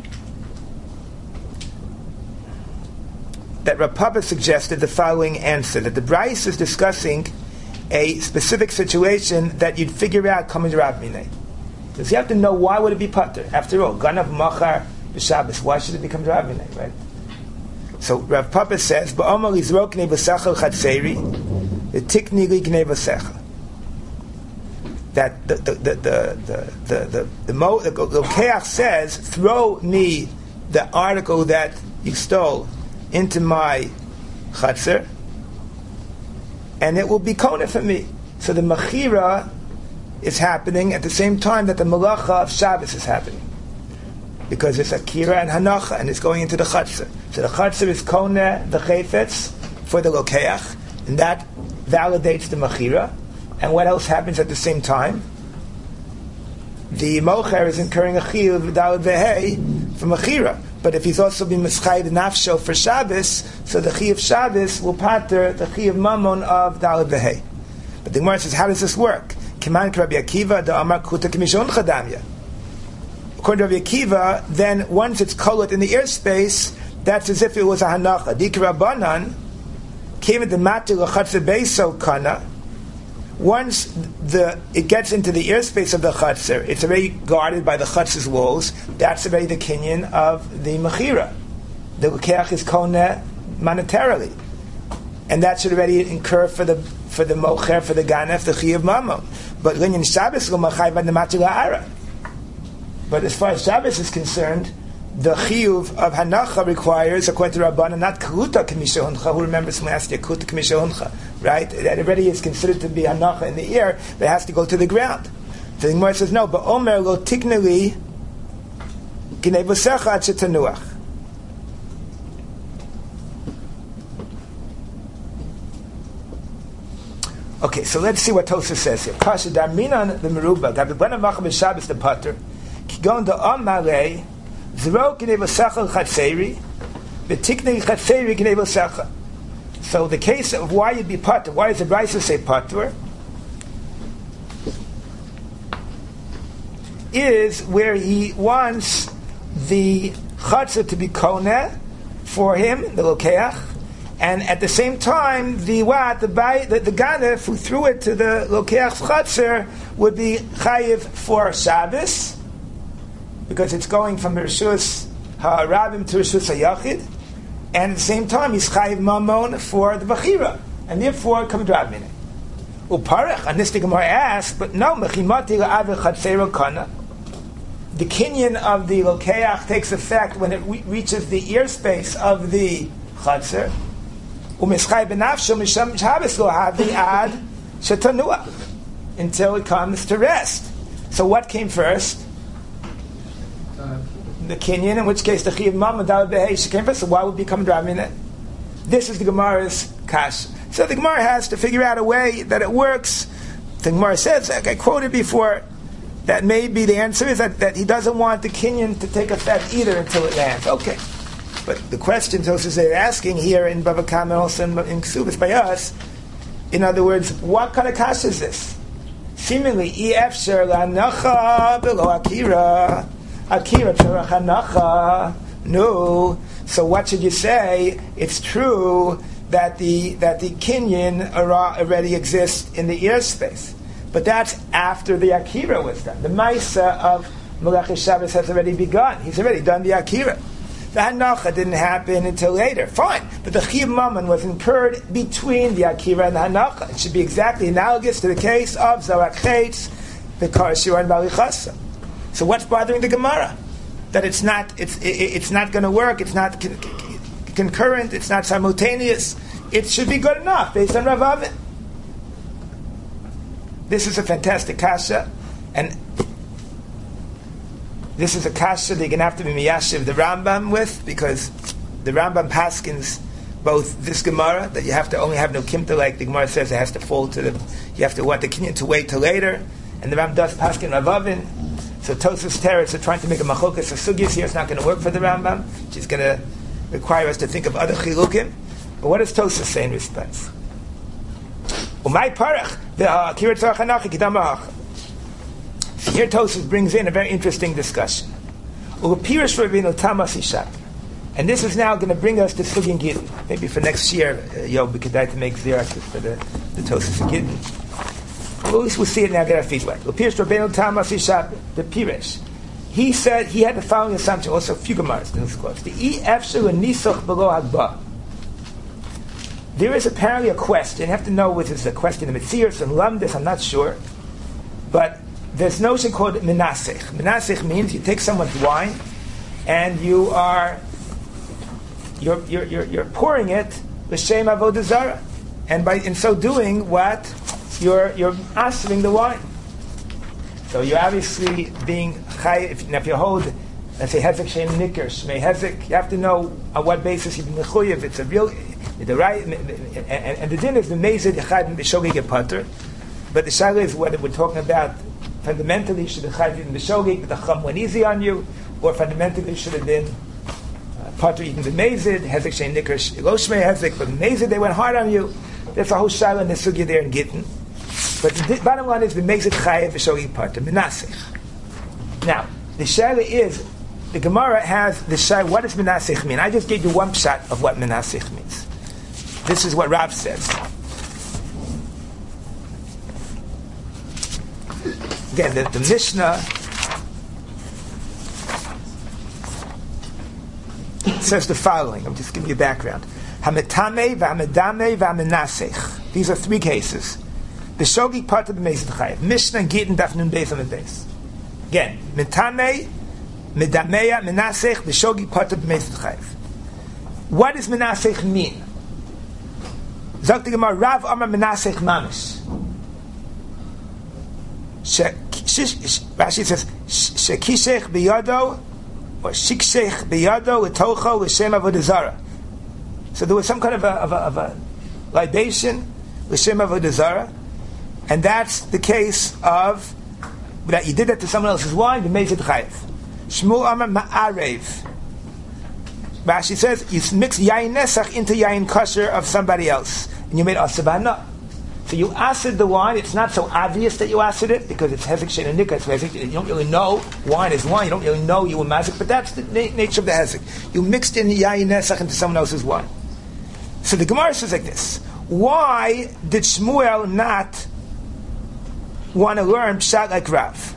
that Rav Papa suggested the following answer, that the brisa is discussing a specific situation that you'd figure out coming to Rav Minei. Does he have to know why would it be pater? After all, ganav machar b'Shabbos. Why should it become dravinei, right? So Rav Papa says, "Ba'omer lizrok knei v'sachal chatzeri, v'tikni li knei v'sechel." That the Lokeach says, "Throw me the article that you stole into my chatzir, and it will be kona for me." So the mechira is happening at the same time that the malacha of Shabbos is happening, because it's akira and hanacha, and it's going into the chatzir. So the chatzir is kona the chayfetz for the lokeach, and that validates the mechira. And what else happens at the same time? The mocher is incurring a chiyuv daled vehei for mechira. But if he's also been mischayiv nafsho for Shabbos, so the chiyuv Shabbos will pater the chiyuv mamon of daled vehei. But the Gemara says, how does this work? Kiman Rabbi Akiva da amar kuta kimishon chadamya. According to Rabbi Akiva, then once it's kolot in the airspace, that's as if it was a hanacha. Dikra banan came at the matir lachatzer beiso kana. Once it gets into the airspace of the chatzir, it's already guarded by the chatzir's walls. That's already the kinyan of the mechira. The lekeach is koneh monetarily, and that should already incur for the mocher, for the ganef, the chiyuv mamon. But linyan Shabbos lo machayv ad nematir la'ara. But as far as Shabbos is concerned, the chiyuv of hanacha requires, according to Rabbanan, not kaluta k'mishahuncha. Who remembers from last year? Kaluta k'mishahuncha, right? That already is considered to be hanacha in the air, but it has to go to the ground. So the Gemara says, no, but omer lo tikneli gnei v'secha ad shetanuach. Okay, so let's see what Tosafos says here. Kasha darminan the meruba gabibana macham b'Shabbos the pater kigon da amalei. So the case of why you'd be pater, why does the Brisa say pater, is where he wants the chatzah to be koneh for him, the lokeach, and at the same time the ganef who threw it to the lokeach's chatzah would be chayiv for Shabbos, because it's going from Rishus HaRabim to Rishus HaYachid, and at the same time he's chayiv mamon for the bachira, and therefore come drab minute. Uparech, and this the Gemara asks, but no, mechimati la'aver chatzero kana. The kinyan of the lokeach takes effect when it reaches the airspace of the chatzer. U'mischai benafsho misham Shabbos lo havi ad shetanuach, until it comes to rest. So what came first? The kinyan, in which case the chiyuv mamon daled behei came first. So why would it become dramineh? This is the Gemara's kash. So the Gemara has to figure out a way that it works. The Gemara says, like I quoted before, that maybe the answer is that he doesn't want the kinyan to take effect either until it lands. Okay. But the question Tosafos they're asking here in Bava Kama and also in Ksubas by us, in other words, what kind of kash is this? Seemingly, efsher la'nacha below akira. Akira tzarach hanacha. No. So what should you say? It's true that the kinyan already exists in the airspace, but that's after the akira was done. The ma'isa of Melech Shabbos has already begun. He's already done the akira. The hanacha didn't happen until later. Fine, but the chiyuv mamon was incurred between the akira and the hanacha. It should be exactly analogous to the case of Zorak Chetz, the Karashir and Balichasa. So what's bothering the Gemara? That it's not going to work. It's not concurrent. It's not simultaneous. It should be good enough based on Rav Avin. This is a fantastic kasha, and this is a kasha that you're going to have to be miyashiv the Rambam with, because the Rambam paskins both this Gemara that you have to only have no kimta, like the Gemara says, it has to fall to the. You have to want the kinyan to wait till later, and the Rambam does paskin Rav Avin. So Tosafos Teretz are trying to make a machokas of sugyas here. It's not going to work for the Rambam. She's going to require us to think of other chilukim. But what does Tosafos say in response? Umay parach ve'akira tzarach hanacha kidam ha'acha. Here Tosafos brings in a very interesting discussion. U'pirish Rabbeinu tamas ishat. And this is now going to bring us to Sugin Gittin. Maybe for next year, we could try to make zirakas for the Tosafos Gittin. we'll see it now. Get our feet wet. The Pirish. He said he had the following assumption. Also, a few Gemaras in this quote. The efshu and nisuch below hagba. There is apparently a question. You have to know whether it's a question of Metzius and Lamdis. I'm not sure, but there's no notion called menasech. Menasech means you take someone's wine and you're pouring it l'shem avodah zarah, and in so doing, what you're asking the wine. So you're obviously being chay. If you hold, let's say hezek shem nikr shmei hezek, you have to know on what basis you've been mechuyev. It's a real the right, and the din is the mezid yachad and b'shogig pater. But the shaila is whether we're talking about fundamentally should the chayv eaten b'shogig, the chum went easy on you, or fundamentally should have been pater eaten the mezid hezek shem nikr lo shmei hezek, but mezid they went hard on you. There's a whole shaila in the sugya there in Gittin. But the bottom line is the mezid chayev b'shogig pater menasech. Now the shaila is the Gemara has the shaila. What does menasech mean? I just gave you one shot of what menasech means. This is what Rav says. Again, the Mishnah says the following. I'm just giving you background. Hametame v'hamedame v'hamenasech. These are three cases. The shogig part of the Mezid Chayev. Mishnah Gittin Daf Nun Beis Amud Beis. Again, metame, medameya, menasech. The shogig part of the Mezid Chayev. What does menasech mean? Zok the Gemara, Rav Amar menasech mamish. Rashi says, shekishech biyado, or shikshech biyado, letocho, l'shem avodah zarah. So there was some kind of a libation, l'shem avodah zarah, and that's the case of that you did that to someone else's wine, the mezid chayev. Shmuel Amar ma'arev. Rashi says you mix yain nesach into yain kosher of somebody else, and you made asabana. So you acid the wine. It's not so obvious that you acid it because it's hezek shein and nikah. You don't really know wine is wine. You don't really know you were mazik, but that's the nature of the hezek. You mixed in yain nesach into someone else's wine. So the Gemara says like this: why did Shmuel not want to learn pshat like Rav?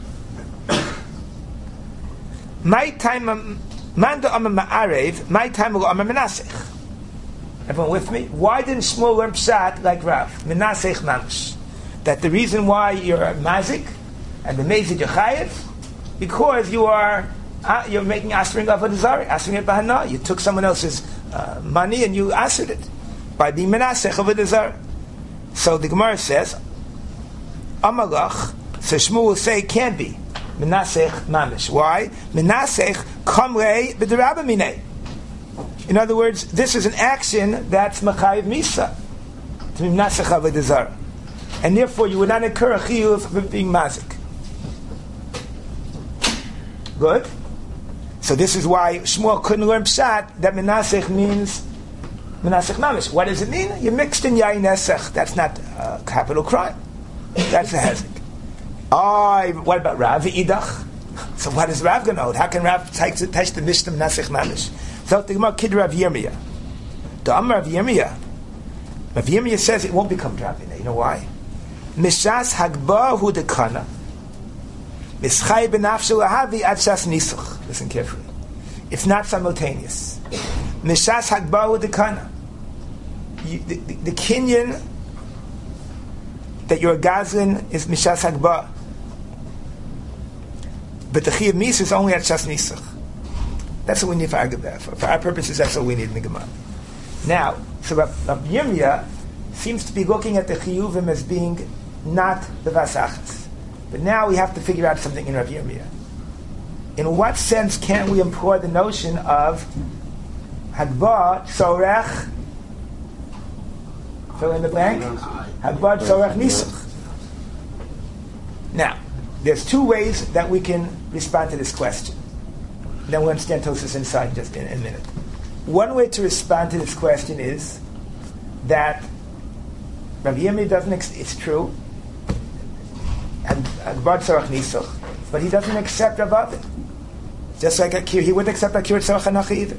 My time. Manda Amar Ma'arev, my time will Amar Menasech. Everyone with me? Why didn't Shmuel learn Pshat like Rav? Menasech Mamish. That the reason why you're a Mazik and the Mezid Yechayev, because you're making Asering of a Zarah, Asering it Bahana. You took someone else's money and you Asered it by being Menasech of a Zarah. So the Gemara says, Amalach, so Shmuel will say it can't be. Menasech mamish. Why? Menasech kamrei b'derabba minei. In other words, this is an action that's machayev misa to be menasech avodah zarah, and therefore you would not incur a chiyuv of being mazik. Good. So this is why Shmuel couldn't learn pshat that menasech means menasech mamish. What does it mean? You mixed in yain nesach. That's not a capital crime. That's a hezek. What about Rav Idach? So what is Rav going to hold? How can Rav touch the Mishnah Menasech Mamish? So the Gemara Kid Rav Yirmiyah. The Amar Rav Yirmiyah. Rav Yirmiyah says it won't become Dravina. You know why? Mishas Hagba Hu Dekana. Mischai Benafshu Ahavi Adshas Nisuch. Listen carefully. It's not simultaneous. Mishas Hagba Hu Dekana. The Kinyan that you're a Gazlin is Mishas Hagba. But the Chiyav Misa is only at Shas Nisach. That's what we need for our purposes. That's what we need in the Gemara. Now, so Rav Yirmiyah seems to be looking at the Chiyuvim as being not the Vasachas. But now we have to figure out something in Rav Yirmiyah. In what sense can we employ the notion of Hagba Tzorech? Fill in the blank. Hagba Tzorech Nisach. Now, there's two ways that we can respond to this question. Then we'll understand Tosfos inside just in a minute. One way to respond to this question is that Rav Yirmiyah doesn't. It's true. Hagba Tzorech Nisach, but he doesn't accept Rav Avin. Just like Akir, he wouldn't accept Akir Tzorech Hanacha either.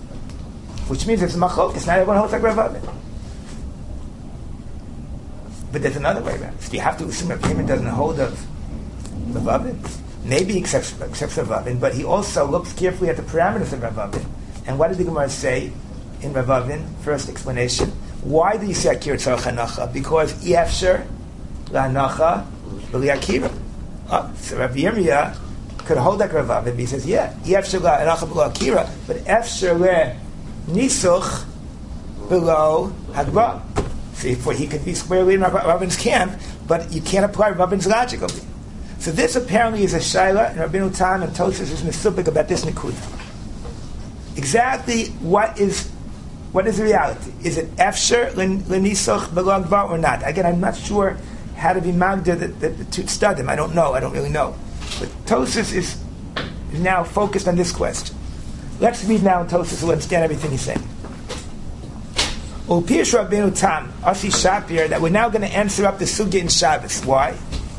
Which means it's machlok. It's not everyone holds like Rav Avin. But there's another way around. So you have to assume Rav Yehuda doesn't hold of Ravavin. Maybe he accepts Ravavin, but he also looks carefully at the parameters of Ravavin. And what did the Gemara say in Ravavin? First explanation. Why do you say Akira Tzarech Hanacha? Because Efsher La'Hanacha B'li Akira. So Rav Yirmiyah could hold like Ravavin, but he says, Efsher La'Hanacha B'li Akira, but Efsher Le'Nisuch below Hagba. See, for he could be squarely in Ravin's camp, but you can't apply Ravin's logically. So this apparently is a shaila, and Rabbeinu Tam and Tosfos is nesupik about this nekuda. Exactly what is the reality? Is it efsher l'nisoch below Hagba or not? Again, I'm not sure how to be magda the two studim. I don't know. I don't really know. But Tosfos is now focused on this question. Let's read now in Tosfos to understand everything he's saying. U'pirush Rabbeinu Tam, Asi Shapir, that we're now going to answer up the sugya in Shabbos. Why?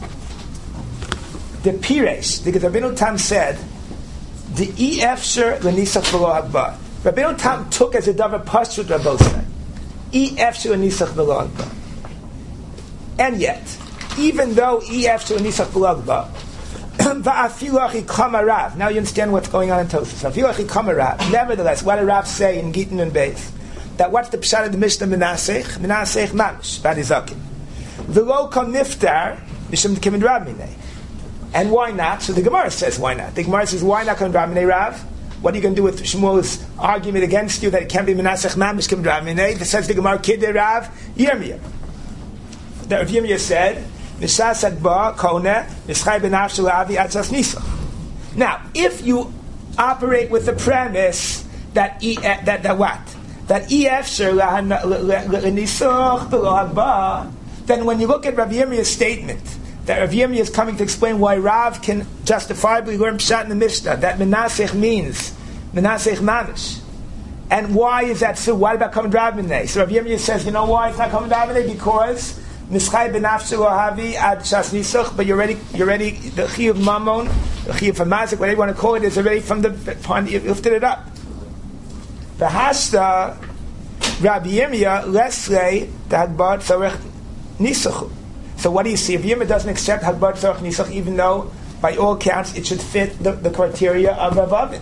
The Piresh, because Rabbeinu Tam said, the efsher l'nisach below Hagba. Rabbeinu Tam took as a davar pashut Rabbosai. Efsher l'nisach below Hagba. And yet, even though efsher l'nisach below Hagba, va'afilu achi kama Rav. Now you understand what's going on in Tosfos. Va'afilu achi kama Rav. Nevertheless, what did Rav say in Gittin and Beis? That what's the pshat of the Mishnah Menasech mamish b'adizakim. V'lo kol niftar b'shem k'min Rav minei. And why not? So the Gemara says why not. The Gemara says why not k'min Rav minei Rav? What are you going to do with Shmuel's argument against you that it can't be Menasech mamish k'min Rav minei? That says the Gemara kidei Rav Yirmiyah. That Rav Yirmiyah said Mishas Hagba kone mischai b'nafshe la'avi atzas nisach. Now, if you operate with the premise that what? That efsher l'nisoch below Hagba, then when you look at Rav Yirmiyah's statement, that Rav Yirmiyah is coming to explain why Rav can justifiably learn pshat in the Mishnah, that Menasech means Menasech mamish. And why is that so? Why about coming Rav Minei? So Rav Yirmiyah says, you know why it's not coming Rav Minei? Because Mischai b'nafshe lo havi ad shas nisoch, but you're already the chi of Mammon, the chi of Hamazik, whatever you want to call it, is already from the pond, you lifted it up. The hashta Rabbi Yirmiyah lesrei the Hagba tzarech nisoch. So what do you see? If Yirmiyah doesn't accept Hagba tzarech nisoch, even though by all accounts it should fit the criteria of Ravavin.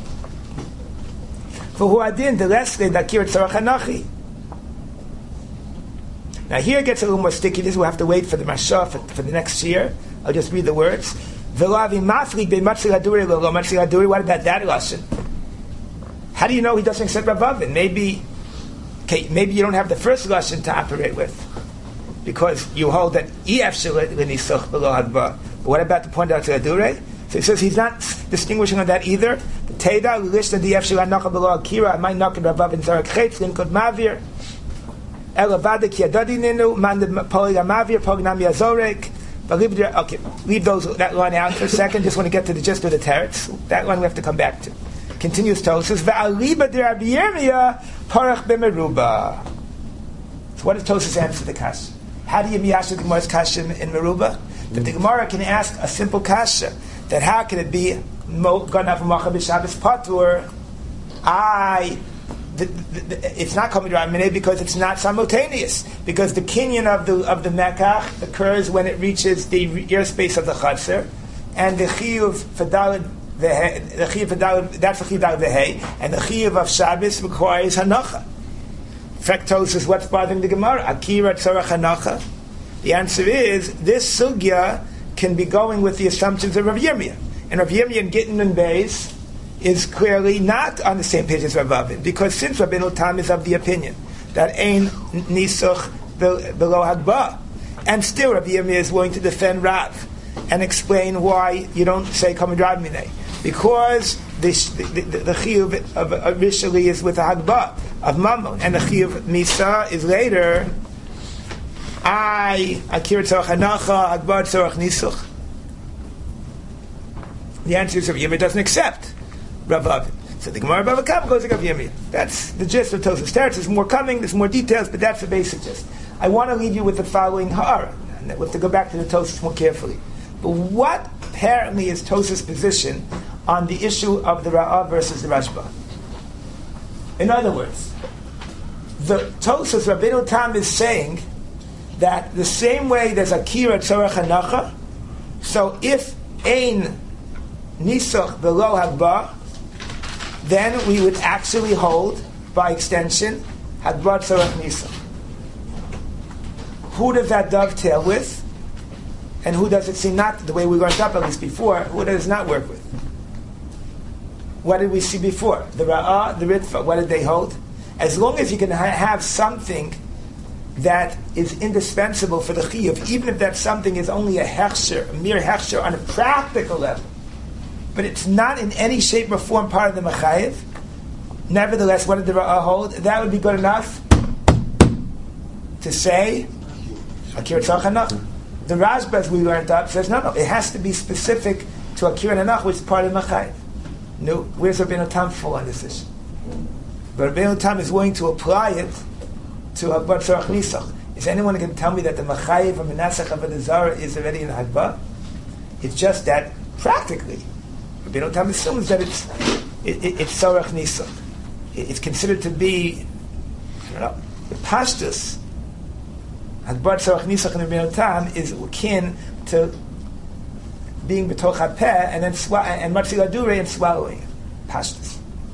For who adin the lesrei the Akira tzarech hanachi. Now here it gets a little more sticky. This we'll have to wait for the Mashah for the next year. I'll just read the words. What about that lashon? How do you know he doesn't accept Ravavin? Maybe you don't have the first lashon to operate with, because you hold that efsher l'nisoch below Hagba. But what about the point out to Adure? So he says he's not distinguishing on that either. The Teda l'lishna the efsher l'nacha below Akira might knock in Ravavin zarek chetz l'nkod mavir elavada ki adadi ninu man polig mavir pognam yazorek. Okay, leave that line out for a second. Just want to get to the gist of the teretz. That one we have to come back to. Continues Tosfos, Va'aliba de Rabbi Yirmiyah parach b'meruba. So what does Tosfos answer the kasha? How do you miyasha the Gemara's kasha in meruba? That the Gemara can ask a simple kasha, that how can it be ganav u'macha b'Shabbos patur? It's not coming to Rav Minei because it's not simultaneous. Because the kinyan of the mekach occurs when it reaches the airspace of the chaser, and the chiyuv fadalid. The chiyuv that's the chiyuv of the hay, and the chiyuv of Shabbos requires hanacha. Frektos is what's bothering the Gemara. Akira tzarech hanacha. The answer is this sugya can be going with the assumptions of Rav Yirmiyah, and Rav Yirmiyah in Gittin and Beis is clearly not on the same page as Ravavin, because since Rabbeinu Tam is of the opinion that ein nisuch below Hagba, and still Rav Yirmiyah is willing to defend Rav and explain why you don't say Kamid Rav Minei. Because the chiyuv of initially is with the Hagba of Mammon, and the chiyuv of Misa is later. Akira tzarech hanacha, Hagba tzarech nisuch. The answer is Rav Yirmiyah doesn't accept Ravavin. So the Gemara Bava Kama goes to Rav Yirmiyah. That's the gist of Tosfos Teretz. There's more coming. There's more details, but that's the basic gist. I want to leave you with the following ha'ara, and we have to go back to the Tosfos more carefully. But what apparently is Tosfos' position on the issue of the Ra'ah versus the Rashba? In other words, the Tosfos Rabbeinu Tam is saying that the same way there's akira tzorech hanacha, so if ein nisach below hagba, then we would actually hold, by extension, hagba tzorech nisach. Who does that dovetail with? And who does it seem not, the way we learned up at least before, who does it not work with? What did we see before? The Ra'ah, the Ritva, what did they hold? As long as you can have something that is indispensable for the Chiyuv, even if that something is only a hechsher, a mere hechsher on a practical level, but it's not in any shape or form part of the Mechayiv, nevertheless, what did the Ra'ah hold? That would be good enough to say, Akira Tzarech. The Rashba, as we learned up, says, no, it has to be specific to Akira Nanach, which is part of the Mechayiv. No, where's Rabbeinu Tam fall on this issue? But Rabbeinu Tam is willing to apply it to Hagba Tzorech Nisach. Is anyone going to tell me that the Mechayiv of Menasach Avodah Zarah is already in Hagba? It's just that, practically, Rabbeinu Tam assumes that it's Tzorech Nisach. It's considered to be, I don't know, the Pashtus. Hagba Tzorech Nisach in Rabbeinu Tam is akin to being betoch hapeh and then and matzil adure and swallowing pashtus.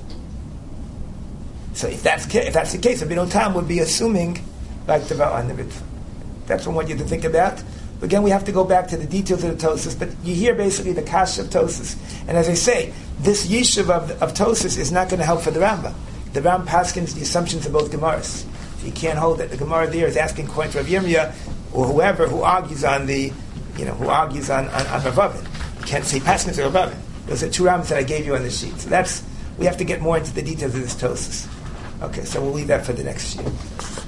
So if that's the case, Rabbeinu Tam would be assuming like the Ra'ah and the Ritva. That's what I want you to think about. But again, we have to go back to the details of the Tosas. But you hear basically the kash of Tosas, and as I say, this yishuv of Tosas is not going to help for the Rambam. The Rambam paskins the assumptions of both Gemaras. You can't hold that the Gemara there is asking according to Rav Yirmiyah or whoever who argues on the, who argues on Ravavin. You can't say Paskins or Ravavin. Those are two Rambams that I gave you on the sheet. So we have to get more into the details of this Tosas. Okay, so we'll leave that for the next sheet.